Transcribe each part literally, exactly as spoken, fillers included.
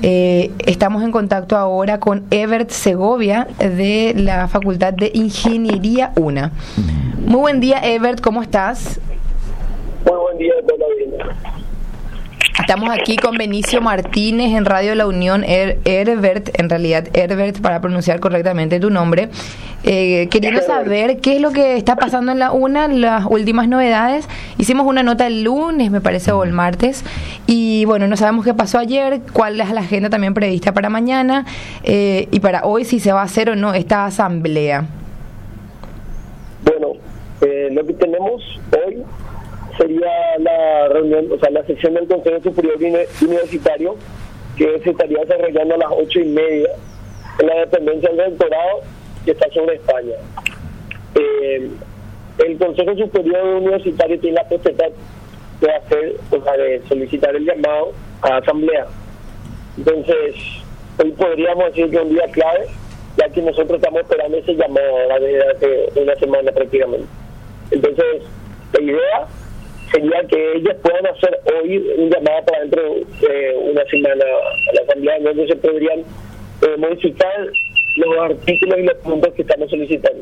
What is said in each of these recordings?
Eh, estamos en contacto ahora con Herbert Segovia de la Facultad de Ingeniería UNA. Muy buen día, Herbert, ¿cómo estás? Muy buen día, toda la vida. Estamos aquí con Benicio Martínez en Radio La Unión, Her- Herbert, en realidad Herbert para pronunciar correctamente tu nombre, eh, queriendo saber qué es lo que está pasando en la UNA, las últimas novedades. Hicimos una nota el lunes, me parece, o el martes, y bueno, no sabemos qué pasó ayer, cuál es la agenda también prevista para mañana, eh, y para hoy si se va a hacer o no esta asamblea. Bueno, eh, lo que tenemos hoy sería la reunión, o sea, la sesión del Consejo Superior Universitario, que se estaría desarrollando a las ocho y media en la dependencia del rectorado que está sobre España. Eh, el Consejo Superior Universitario tiene la potestad de hacer, o sea, de solicitar el llamado a la asamblea. Entonces, hoy podríamos decir que es un día clave, ya que nosotros estamos esperando ese llamado desde hace una semana prácticamente. Entonces, la idea sería que ellas puedan hacer hoy un llamado para dentro de eh, una semana a la asamblea, donde se podrían eh, modificar los artículos y los puntos que estamos solicitando.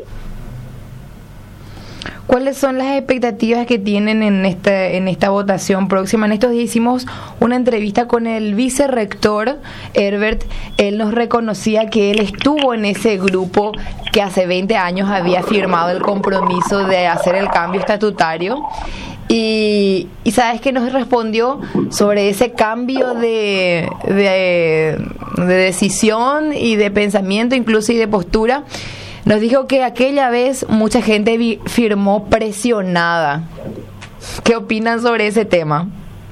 ¿Cuáles son las expectativas que tienen en esta en esta votación próxima? En estos días hicimos una entrevista con el vicerrector Herbert. Él nos reconocía que él estuvo en ese grupo que hace veinte años había firmado el compromiso de hacer el cambio estatutario. Y, y sabes que nos respondió sobre ese cambio de, de, de decisión y de pensamiento, incluso y de postura. Nos dijo que aquella vez mucha gente vi, firmó presionada. ¿Qué opinan sobre ese tema?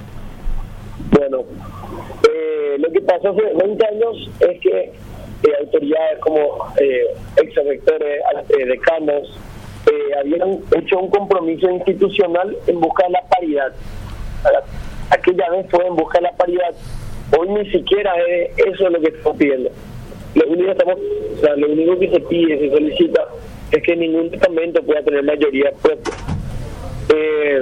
Bueno, eh, lo que pasó hace veinte años es que eh, autoridades como eh, ex-rectores, eh, decanos, eh, habían hecho un compromiso institucional en busca de la paridad. Aquella vez fue en busca de la paridad. Hoy ni siquiera es eso lo que estamos pidiendo. Lo único, estamos, o sea, lo único que se pide, se solicita, es que ningún estamento pueda tener mayoría propia. Eh,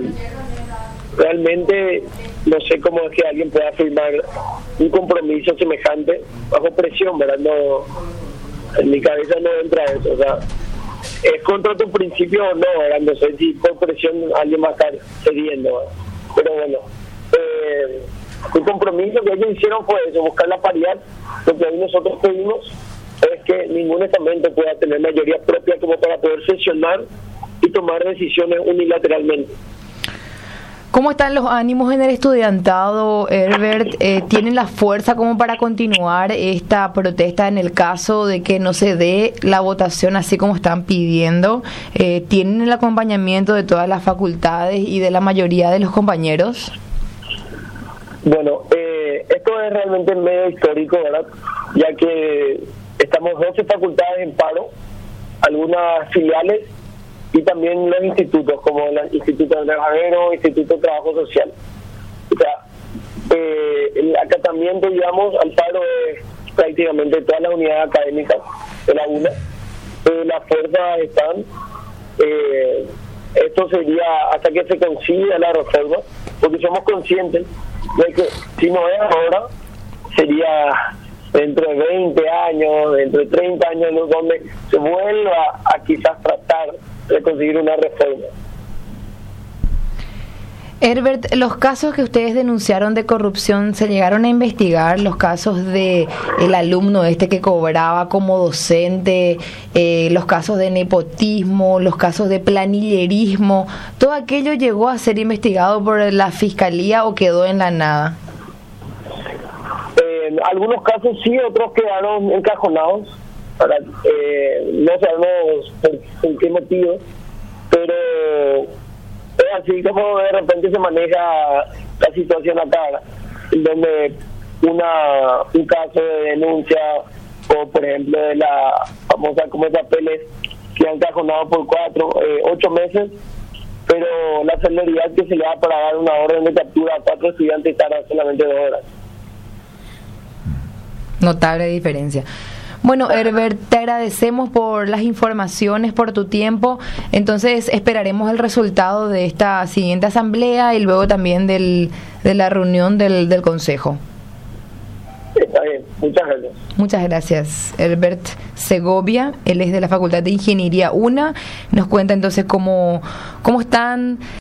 realmente no sé cómo es que alguien pueda firmar un compromiso semejante bajo presión, ¿verdad? No, en mi cabeza no entra eso, o sea, es contra tu principio o no, ¿verdad? No sé si por presión alguien va a estar cediendo, ¿verdad? Pero bueno, eh, el compromiso que ellos hicieron fue eso, buscar la paridad. Lo que hoy nosotros pedimos es que ningún estamento pueda tener mayoría propia como para poder sesionar y tomar decisiones unilateralmente. ¿Cómo están los ánimos en el estudiantado, Herbert? Eh, ¿Tienen la fuerza como para continuar esta protesta en el caso de que no se dé la votación así como están pidiendo? Eh, ¿Tienen el acompañamiento de todas las facultades y de la mayoría de los compañeros? Bueno, eh, esto es realmente medio histórico, ¿verdad? Ya que estamos doce facultades en paro, algunas filiales y también los institutos, como el Instituto del Trabajadero, Instituto de Trabajo Social. O sea, eh, el acatamiento, digamos, al paro es prácticamente todas las unidades académicas de la UNA. Eh, las fuerzas están. Eh, esto sería hasta que se consiga la reforma, porque somos conscientes de que si no es ahora, sería dentro de veinte años, dentro de treinta años, donde se vuelva a quizás tratar de conseguir una reforma. Herbert, los casos que ustedes denunciaron de corrupción, ¿se llegaron a investigar? Los casos de el alumno este que cobraba como docente, eh, los casos de nepotismo, los casos de planillerismo, ¿todo aquello llegó a ser investigado por la fiscalía o quedó en la nada? Eh, algunos casos sí, otros quedaron encajonados. Para, eh, no sabemos por, por qué motivo, pero es así como de repente se maneja la situación acá, donde una un caso de denuncia o por ejemplo de la famosa como papeles que han encajonado por cuatro, eh, ocho meses, pero la celeridad que se le da para dar una orden de captura a cuatro estudiantes tarda solamente dos horas. Notable diferencia. Bueno, Herbert, te agradecemos por las informaciones, por tu tiempo. Entonces esperaremos el resultado de esta siguiente asamblea y luego también del, de la reunión del, del Consejo. Está bien. bien, muchas gracias. Muchas gracias, Herbert Segovia. Él es de la Facultad de Ingeniería UNA. Nos cuenta entonces cómo, cómo están